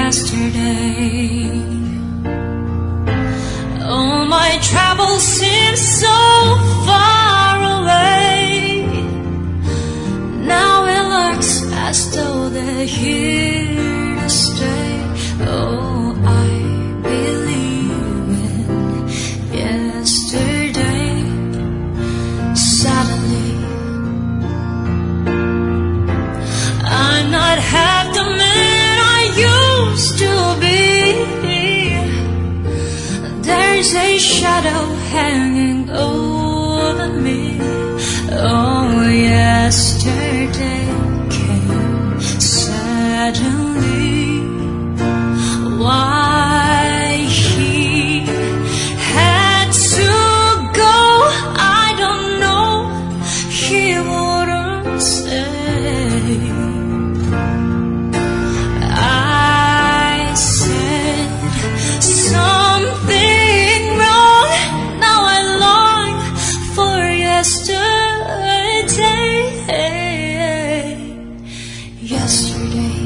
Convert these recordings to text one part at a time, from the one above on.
yesterday. Oh, my travels seem so far away. Now it looks as though they're here to stay. Oh, I believe in yesterday. Suddenly, I'm not half the man I used to be. There's a shadow hanging over me. Oh, yesterday came suddenly. Why he had to go, I don't know. He wouldn't say. I said something wrong. Now I long for yesterday. Yesterday,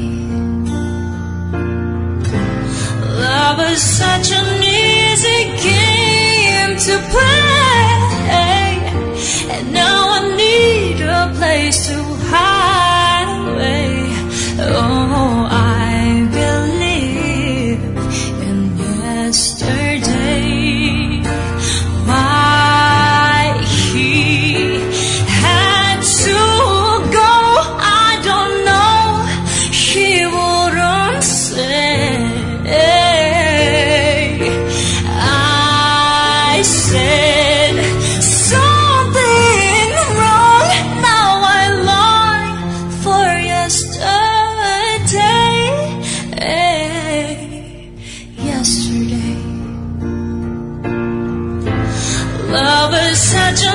love was such an easy game to play, and now I need a place to hide away. Oh, I believe in yesterday. Why he had to go, I don't know. He wouldn't say. I said something wrong. Now I long for yesterday. Yesterday, love is such a